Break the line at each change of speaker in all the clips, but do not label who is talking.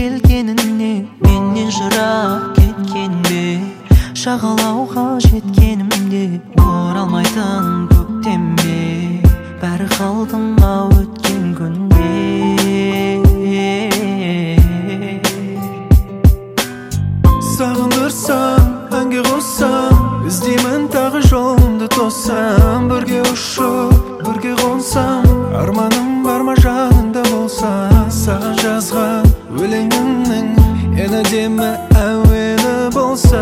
келгеніне менен жырақ кеткенде, шағалауға жеткенімде оралмайтын көктемде, бәрі қалдың ау өткен күнде.
Сағындырсаң, әнге қоссаң, іздеймін тағы жолымды тоссам. Бірге ұшып, бірге қонсам, арманым бар ма жаныңда болса. Саған жазған өлеңімнің ең әдемі әуені болса.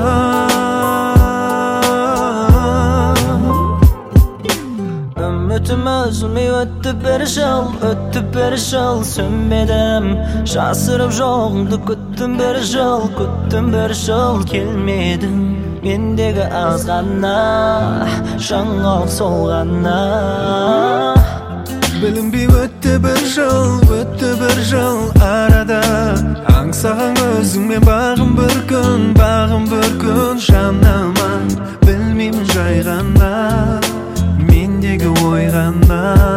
Үмітім үзілмей өтті бір жыл, сөнбедім. Жасырып жоғыңды күттім бір жыл, келмедің. Мендегі аз ғана, жаңалық сол ғана.
Білінбей өтті бір жыл арада. Аңсаған өзіңмен бағым бір күн жаныма. Білмеймін жай ғана, мендегі ой ғана.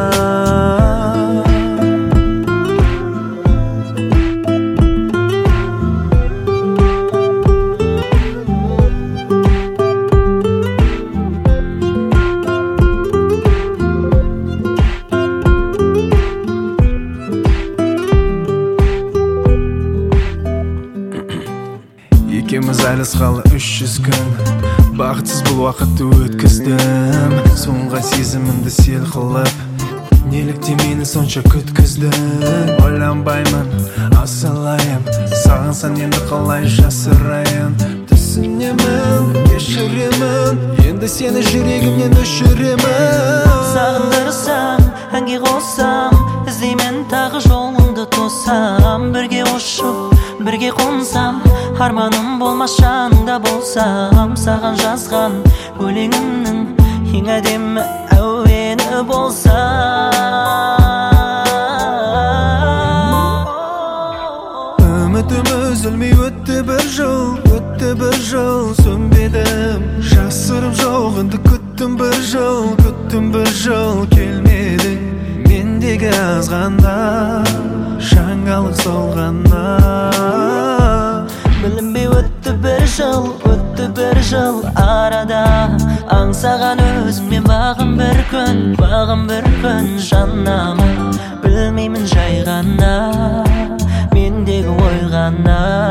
Екеміз айлысқалы 300 күн, бақытсыз бұл уақытты өткіздім. Соңға сезімімді сел қылып, неліктен мені сонша күткіздің? Ойланбаймын, асылайым, сағынсан енді қалай жасырайын? Түсінемін, кешіремін, енді сені жүрегімнен өшіремін.
Сағындырсам, әнге қоссам, іздеймін тағы жолыңды тоссам. Бірге ұшып, бірге қонсам, арманым болмас жаныңда болсам. Саған жазған өлеңімнің ең әдемі әуені болса.
Үмітім үзілмей өтті бір жыл, сөнбедім. Жасырып жоғыңды күттім бір жыл, келмедің. Мендегі аз ғана, жаңалық сол ғана.
Білінбей өтті бір жыл арада. Аңсаған өзіңмен бағым бір күн жаныма. Білмеймін жай ғана, мендегі ой ғана.